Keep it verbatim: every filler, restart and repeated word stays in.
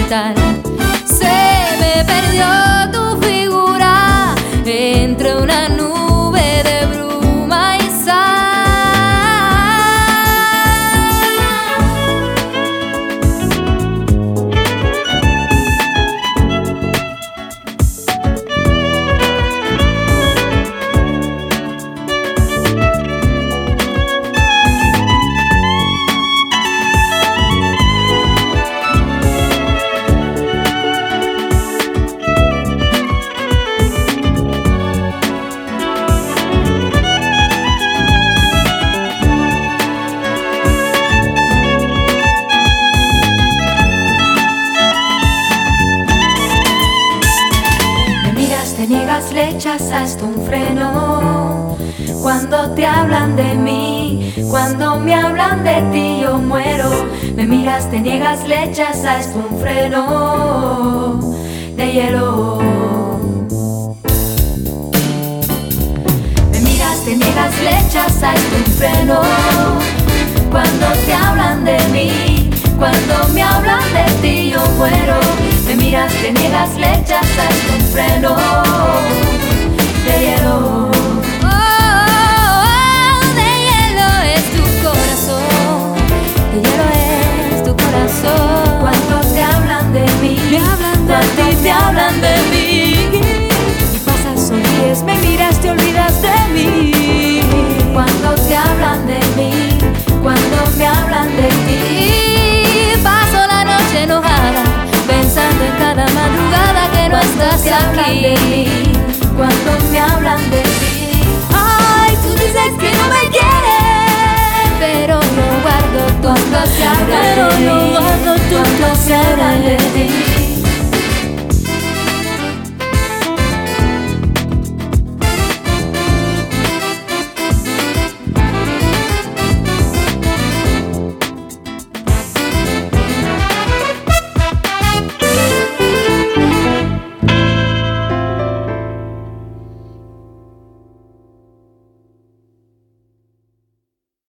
mental. Se me perdió tu figura entre una nube de bruma y te niegas, le echas hasta un freno. Cuando te hablan de mí, cuando me hablan de ti, yo muero. Me miras, te niegas, le echas hasta un freno de hielo. Me miras, te niegas, le echas hasta un freno. Cuando te hablan de mí, cuando me hablan de ti, yo muero. Me miras, te niegas, le echas hasta un freno de hielo. Oh, oh, oh, de hielo es tu corazón, de hielo es tu corazón. Cuando te hablan de mí, me hablan de ti, te hablan de mí. Y pasas, sonríes, me miras, te olvidas de mí. Cuando te hablan de mí, cuando me hablan de ti.